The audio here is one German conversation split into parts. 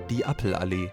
die Appelallee.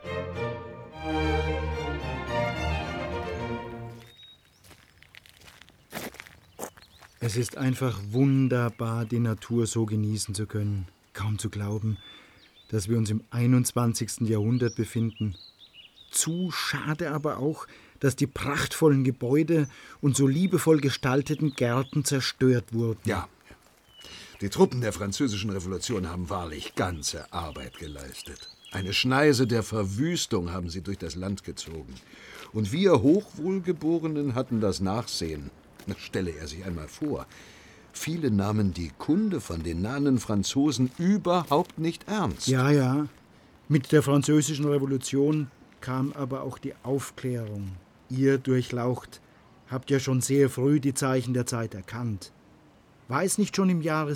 Es ist einfach wunderbar, die Natur so genießen zu können. Kaum zu glauben, dass wir uns im 21. Jahrhundert befinden. Zu schade aber auch, dass die prachtvollen Gebäude und so liebevoll gestalteten Gärten zerstört wurden. Ja, die Truppen der Französischen Revolution haben wahrlich ganze Arbeit geleistet. Eine Schneise der Verwüstung haben sie durch das Land gezogen. Und wir Hochwohlgeborenen hatten das Nachsehen. Das stelle er sich einmal vor. Viele nahmen die Kunde von den nahen Franzosen überhaupt nicht ernst. Ja. Mit der Französischen Revolution kam aber auch die Aufklärung. Ihr Durchlaucht habt ja schon sehr früh die Zeichen der Zeit erkannt. War es nicht schon im Jahre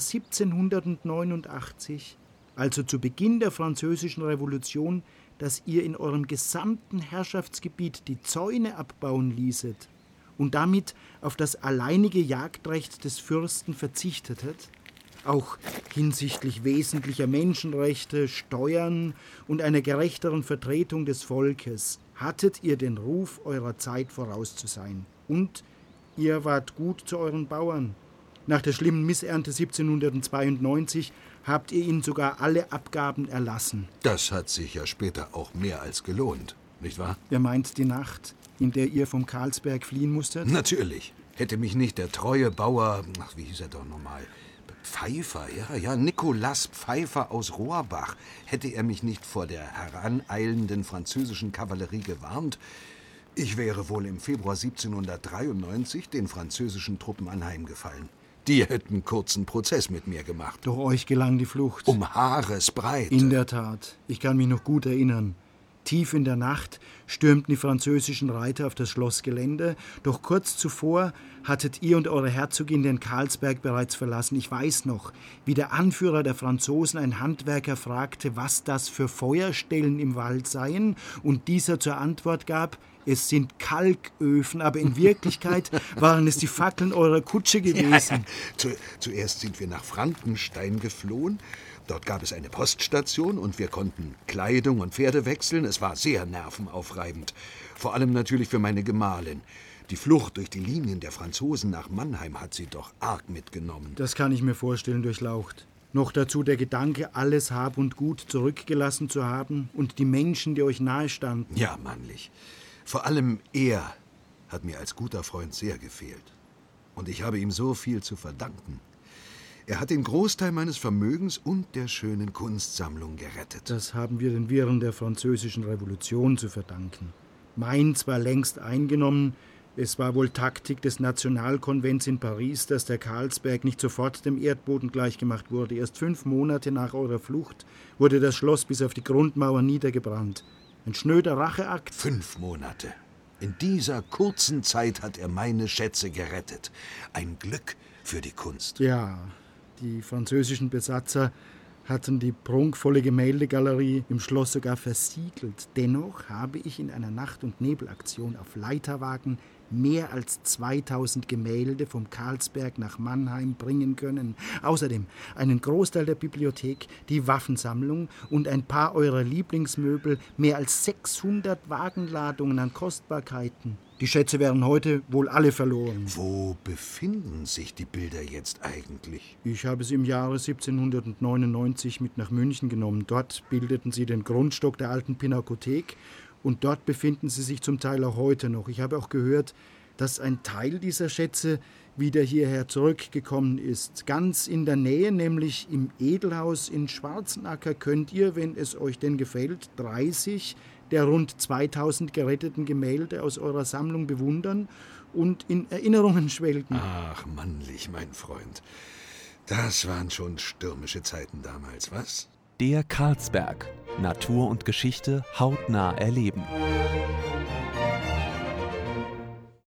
1789, also zu Beginn der Französischen Revolution, dass ihr in eurem gesamten Herrschaftsgebiet die Zäune abbauen ließet und damit auf das alleinige Jagdrecht des Fürsten verzichtetet? Auch hinsichtlich wesentlicher Menschenrechte, Steuern und einer gerechteren Vertretung des Volkes hattet ihr den Ruf, eurer Zeit voraus zu sein. Und ihr wart gut zu euren Bauern. Nach der schlimmen Missernte 1792 habt ihr ihnen sogar alle Abgaben erlassen. Das hat sich ja später auch mehr als gelohnt, nicht wahr? Ihr meint die Nacht, in der ihr vom Karlsberg fliehen musstet? Natürlich. Hätte mich nicht der treue Bauer, wie hieß er doch nochmal? Pfeiffer, ja, Nikolaus Pfeiffer aus Rohrbach. Hätte er mich nicht vor der heraneilenden französischen Kavallerie gewarnt, ich wäre wohl im Februar 1793 den französischen Truppen anheimgefallen. Die hätten kurzen Prozess mit mir gemacht. Doch euch gelang die Flucht. Um Haaresbreite. In der Tat. Ich kann mich noch gut erinnern. Tief in der Nacht stürmten die französischen Reiter auf das Schlossgelände. Doch kurz zuvor hattet ihr und eure Herzogin den Karlsberg bereits verlassen. Ich weiß noch, wie der Anführer der Franzosen ein Handwerker fragte, was das für Feuerstellen im Wald seien. Und dieser zur Antwort gab, es sind Kalköfen, aber in Wirklichkeit waren es die Fackeln eurer Kutsche gewesen. Ja. Zuerst sind wir nach Frankenstein geflohen. Dort gab es eine Poststation und wir konnten Kleidung und Pferde wechseln. Es war sehr nervenaufreibend. Vor allem natürlich für meine Gemahlin. Die Flucht durch die Linien der Franzosen nach Mannheim hat sie doch arg mitgenommen. Das kann ich mir vorstellen, Durchlaucht. Noch dazu der Gedanke, alles Hab und Gut zurückgelassen zu haben und die Menschen, die euch nahestanden. Ja, mannlich. Vor allem er hat mir als guter Freund sehr gefehlt. Und ich habe ihm so viel zu verdanken. Er hat den Großteil meines Vermögens und der schönen Kunstsammlung gerettet. Das haben wir den Wirren der Französischen Revolution zu verdanken. Mainz war längst eingenommen. Es war wohl Taktik des Nationalkonvents in Paris, dass der Karlsberg nicht sofort dem Erdboden gleichgemacht wurde. Erst 5 Monate nach eurer Flucht wurde das Schloss bis auf die Grundmauer niedergebrannt. Ein schnöder Racheakt. 5 Monate. In dieser kurzen Zeit hat er meine Schätze gerettet. Ein Glück für die Kunst. Ja, die französischen Besatzer hatten die prunkvolle Gemäldegalerie im Schloss sogar versiegelt. Dennoch habe ich in einer Nacht- und Nebelaktion auf Leiterwagen mehr als 2000 Gemälde vom Karlsberg nach Mannheim bringen können. Außerdem einen Großteil der Bibliothek, die Waffensammlung und ein paar eurer Lieblingsmöbel, mehr als 600 Wagenladungen an Kostbarkeiten. Die Schätze wären heute wohl alle verloren. Wo befinden sich die Bilder jetzt eigentlich? Ich habe sie im Jahre 1799 mit nach München genommen. Dort bildeten sie den Grundstock der alten Pinakothek und dort befinden sie sich zum Teil auch heute noch. Ich habe auch gehört, dass ein Teil dieser Schätze wieder hierher zurückgekommen ist. Ganz in der Nähe, nämlich im Edelhaus in Schwarzenacker, könnt ihr, wenn es euch denn gefällt, 30 der rund 2000 geretteten Gemälde aus eurer Sammlung bewundern und in Erinnerungen schwelgen. Ach, mannlich, mein Freund. Das waren schon stürmische Zeiten damals, was? Der Karlsberg. Natur und Geschichte hautnah erleben.